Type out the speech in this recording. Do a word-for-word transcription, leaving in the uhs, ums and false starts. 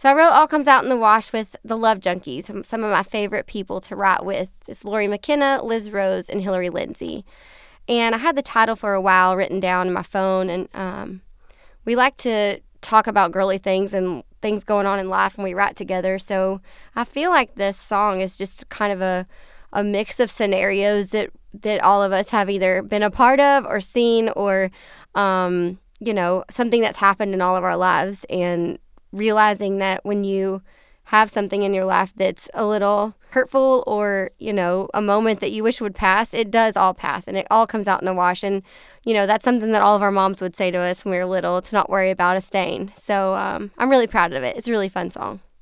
So I wrote All Comes Out in the Wash with the Love Junkies, some, some of my favorite people to write with. It's Lori McKenna, Liz Rose, and Hillary Lindsay. And I had the title for a while written down in my phone, and um, we like to talk about girly things and things going on in life when we write together. So I feel like this song is just kind of a, a mix of scenarios that, that all of us have either been a part of or seen or, um, you know, something that's happened in all of our lives, and realizing that when you have something in your life that's a little hurtful or, you know, a moment that you wish would pass, it does all pass and it all comes out in the wash. And, you know, that's something that all of our moms would say to us when we were little, to not worry about a stain. So um, I'm really proud of it. It's a really fun song.